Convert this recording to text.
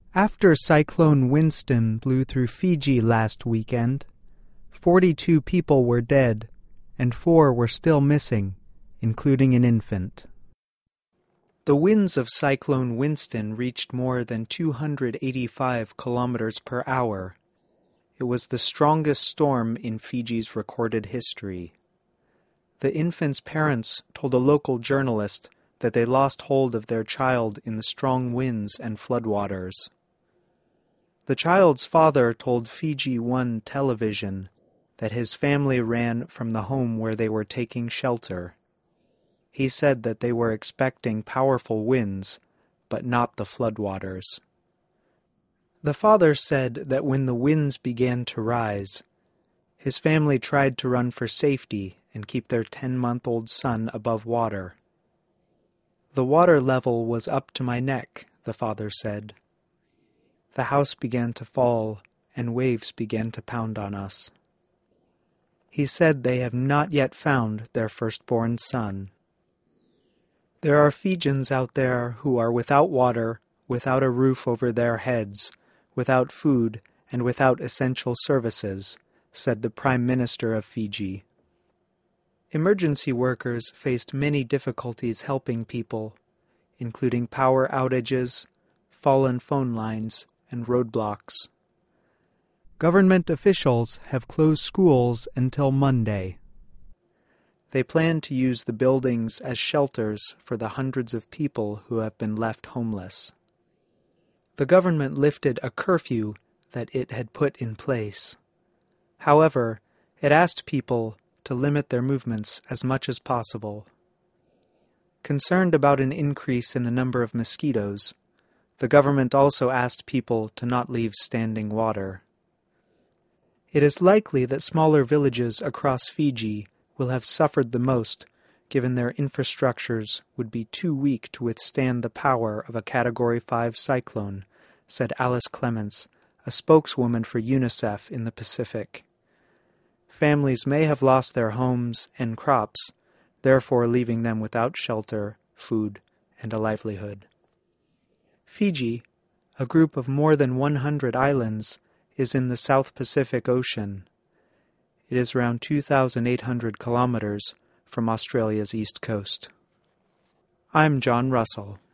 After Cyclone Winston blew through Fiji last weekend, 42 people were dead and 4 were still missing, including an infant. The winds of Cyclone Winston reached more than 285 kilometers per hour. It was the strongest storm in Fiji's recorded history. The infant's parents told a local journalist that they lost hold of their child in the strong winds and floodwaters. The child's father told Fiji One television that his family ran from the home where they were taking shelter. He said that they were expecting powerful winds, but not the floodwaters. The father said that when the winds began to rise, his family tried to run for safety and keep their 10-month-old son above water. "The water level was up to my neck," the father said. "The house began to fall, and waves began to pound on us." He said they have not yet found their firstborn son. "There are Fijians out there who are without water, without a roof over their heads, without food, and without essential services," said the Prime Minister of Fiji. Emergency workers faced many difficulties helping people, including power outages, fallen phone lines, and roadblocks. Government officials have closed schools until Monday. They plan to use the buildings as shelters for the hundreds of people who have been left homeless. The government lifted a curfew that it had put in place. However, it asked people to limit their movements as much as possible. Concerned about an increase in the number of mosquitoes, the government also asked people to not leave standing water. It is likely that smaller villages across Fiji will have suffered the most, given their infrastructures would be too weak to withstand the power of a Category 5 cyclone, said Alice Clements, a spokeswoman for UNICEF in the Pacific. Families may have lost their homes and crops, therefore leaving them without shelter, food, and a livelihood. Fiji, a group of more than 100 islands, is in the South Pacific Ocean. It is around 2,800 kilometers from Australia's east coast. I'm John Russell.